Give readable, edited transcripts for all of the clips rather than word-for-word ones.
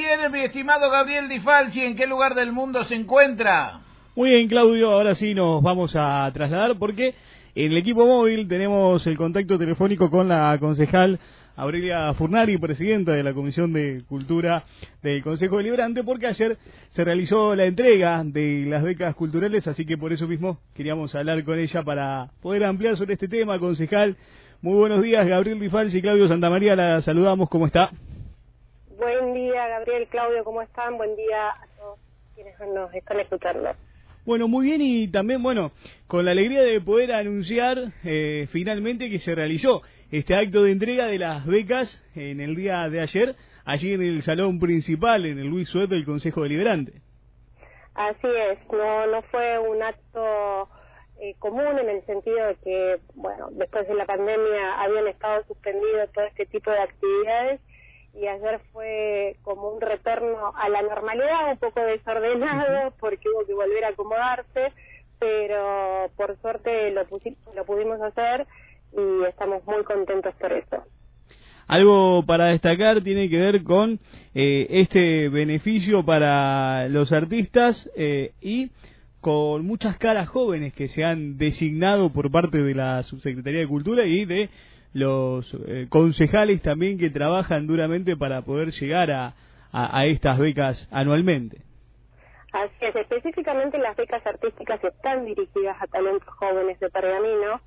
bien, mi estimado Gabriel Di Falsi, ¿en qué lugar del mundo se encuentra? Muy bien, Claudio, ahora sí nos vamos a trasladar porque en el equipo móvil tenemos el contacto telefónico con la concejal Aurelia Furnari, presidenta de la Comisión de Cultura del Consejo Deliberante, porque ayer se realizó la entrega de las becas culturales, así que por eso mismo queríamos hablar con ella para poder ampliar sobre este tema. Concejal, muy buenos días, Gabriel Di Falsi y Claudio Santamaría, la saludamos, ¿cómo está? Buen día, Gabriel, Claudio, ¿cómo están? Buen día a todos quienes nos están escuchando. Bueno, muy bien, y también, bueno, con la alegría de poder anunciar finalmente que se realizó este acto de entrega de las becas en el día de ayer, allí en el salón principal, en el Luis Suet del Consejo Deliberante. Así es, no fue un acto común en el sentido de que, bueno, después de la pandemia habían estado suspendidos todo este tipo de actividades, y ayer fue como un retorno a la normalidad, un poco desordenado porque hubo que volver a acomodarse, pero por suerte lo pudimos hacer y estamos muy contentos por eso. Algo para destacar tiene que ver con este beneficio para los artistas y con muchas caras jóvenes que se han designado por parte de la Subsecretaría de Cultura y de los concejales también que trabajan duramente para poder llegar a estas becas anualmente. Así es, específicamente las becas artísticas están dirigidas a talentos jóvenes de Pergamino.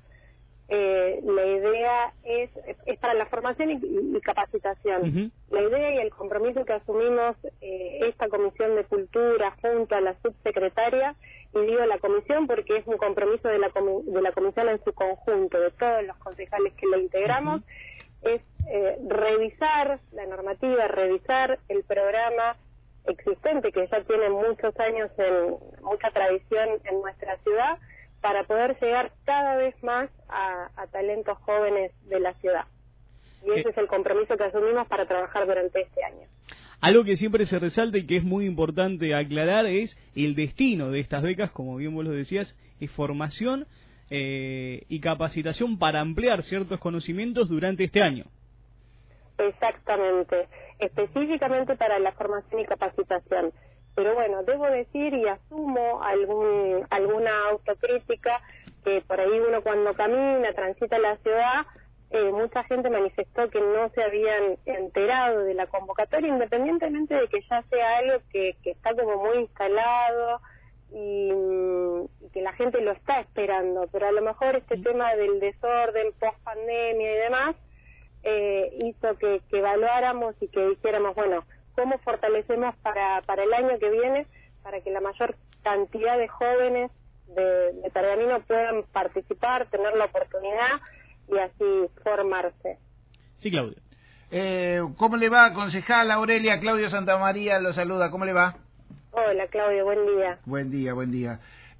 La idea es para la formación y capacitación. La idea y el compromiso que asumimos esta Comisión de Cultura junto a la subsecretaria, y digo la comisión porque es un compromiso de la comisión en su conjunto, de todos los concejales que la integramos, es revisar la normativa, revisar el programa existente que ya tiene muchos años, mucha tradición en nuestra ciudad, para poder llegar cada vez más a talentos jóvenes de la ciudad. Y ese es el compromiso que asumimos para trabajar durante este año. Algo que siempre se resalta y que es muy importante aclarar es el destino de estas becas, como bien vos lo decías, es formación y capacitación para ampliar ciertos conocimientos durante este año. Exactamente, específicamente para la formación y capacitación. Pero bueno, debo decir y asumo alguna autocrítica, que por ahí uno cuando camina, transita la ciudad, mucha gente manifestó que no se habían enterado de la convocatoria, independientemente de que ya sea algo que está como muy instalado y que la gente lo está esperando, pero a lo mejor este tema del desorden post-pandemia y demás hizo que evaluáramos y que dijéramos, bueno, ¿cómo fortalecemos para el año que viene para que la mayor cantidad de jóvenes de Pergamino puedan participar, tener la oportunidad y así formarse? Sí, Claudio. ¿Cómo le va, concejal Aurelia? Claudio Santamaría lo saluda, ¿cómo le va? Hola, Claudio, buen día. Buen día, buen día.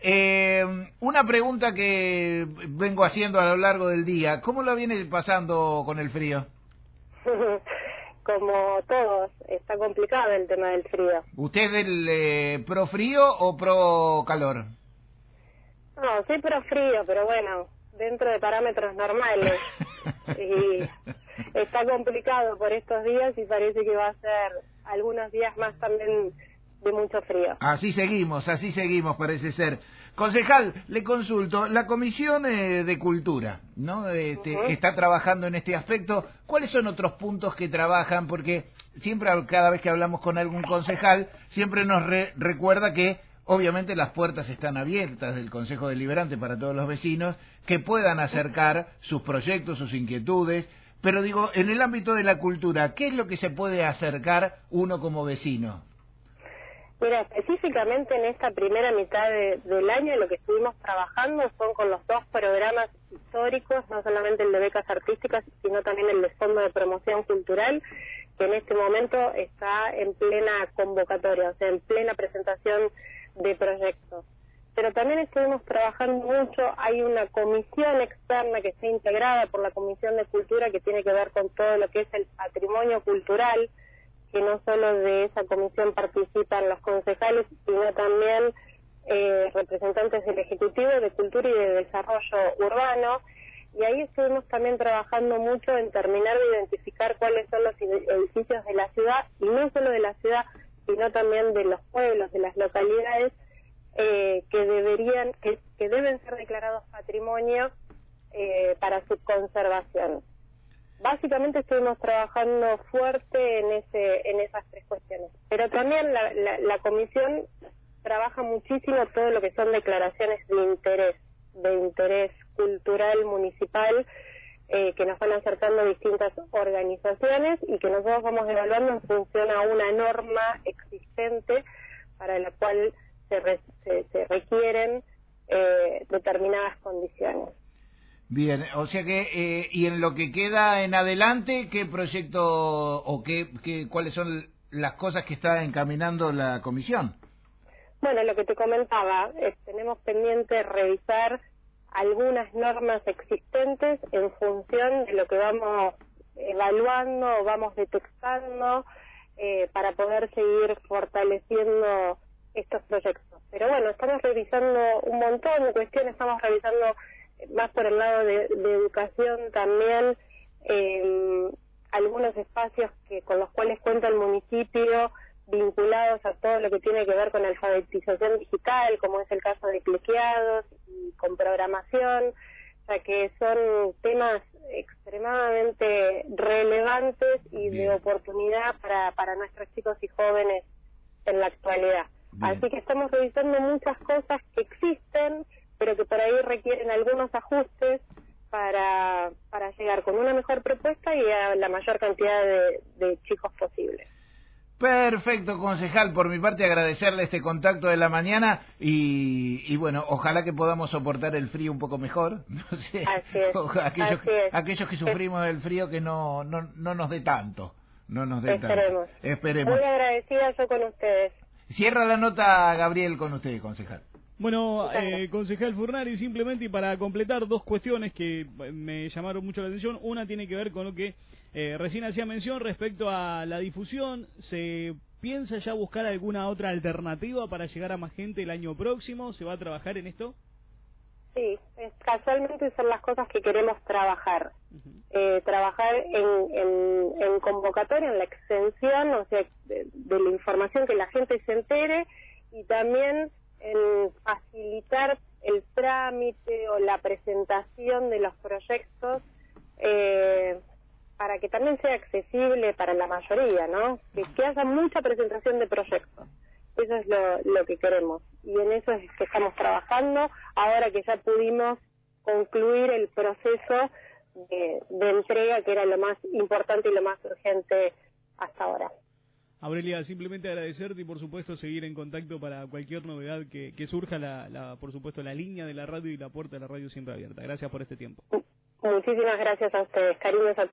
Una pregunta que vengo haciendo a lo largo del día, ¿cómo lo viene pasando con el frío? Como todos, está complicado el tema del frío. ¿Usted es del pro frío o pro calor? No, soy pro frío, pero bueno, dentro de parámetros normales. Y está complicado por estos días y parece que va a ser algunos días más también de mucho frío. Así seguimos, parece ser. Concejal, le consulto, la Comisión de Cultura, ¿no? Está trabajando en este aspecto. ¿Cuáles son otros puntos que trabajan? Porque siempre, cada vez que hablamos con algún concejal, siempre nos recuerda que obviamente las puertas están abiertas del Consejo Deliberante para todos los vecinos que puedan acercar sus proyectos, sus inquietudes. Pero digo, en el ámbito de la cultura, ¿qué es lo que se puede acercar uno como vecino? Mira, específicamente en esta primera mitad del año lo que estuvimos trabajando son con los dos programas históricos, no solamente el de becas artísticas, sino también el de Fondo de Promoción Cultural, que en este momento está en plena convocatoria, o sea, en plena presentación de proyectos. Pero también estuvimos trabajando mucho, hay una comisión externa que está integrada por la Comisión de Cultura que tiene que ver con todo lo que es el patrimonio cultural, que no solo de esa comisión participan los concejales, sino también representantes del Ejecutivo de Cultura y de Desarrollo Urbano, y ahí estuvimos también trabajando mucho en terminar de identificar cuáles son los edificios de la ciudad, y no solo de la ciudad, sino también de los pueblos, de las localidades, que deben ser declarados patrimonio para su conservación. Básicamente estuvimos trabajando fuerte en esas tres cuestiones, pero también la comisión trabaja muchísimo todo lo que son declaraciones de interés cultural municipal, que nos van acercando distintas organizaciones y que nosotros vamos evaluando en función a una norma existente para la cual se requieren determinadas condiciones. Bien, o sea que, y en lo que queda en adelante, ¿qué proyecto o cuáles son las cosas que está encaminando la comisión? Bueno, lo que te comentaba, tenemos pendiente revisar algunas normas existentes en función de lo que vamos evaluando o vamos detectando para poder seguir fortaleciendo estos proyectos. Pero bueno, estamos revisando un montón de cuestiones, estamos revisando más por el lado de educación también, algunos espacios con los cuales cuenta el municipio vinculados a todo lo que tiene que ver con alfabetización digital, como es el caso de cliqueados y con programación, o sea que son temas extremadamente relevantes y de oportunidad para nuestros chicos y jóvenes en la actualidad. Bien. Así que estamos revisando muchas cosas que existen, pero que por ahí requieren algunos ajustes para llegar con una mejor propuesta y a la mayor cantidad de chicos posible. Perfecto, concejal. Por mi parte, agradecerle este contacto de la mañana y bueno, ojalá que podamos soportar el frío un poco mejor. No sé, así es, aquellos que sufrimos del frío que no nos dé tanto. No nos dé Esperemos. tanto. Esperemos. Muy agradecida yo con ustedes. Cierra la nota, Gabriel, con usted, concejal. Bueno, concejal Furnari, simplemente y para completar dos cuestiones que me llamaron mucho la atención. Una tiene que ver con lo que recién hacía mención respecto a la difusión. ¿Se piensa ya buscar alguna otra alternativa para llegar a más gente el año próximo? ¿Se va a trabajar en esto? Sí, casualmente son las cosas que queremos trabajar. Trabajar en convocatoria, en la extensión, o sea, de la información, que la gente se entere, y también en facilitar el trámite o la presentación de los proyectos para que también sea accesible para la mayoría, ¿no? Que haya mucha presentación de proyectos. Eso es lo que queremos. Y en eso es que estamos trabajando, ahora que ya pudimos concluir el proceso de entrega, que era lo más importante y lo más urgente hasta ahora. Aurelia, simplemente agradecerte y por supuesto seguir en contacto para cualquier novedad que surja, por supuesto la línea de la radio y la puerta de la radio siempre abierta. Gracias por este tiempo. Muchísimas gracias a ustedes, cariños a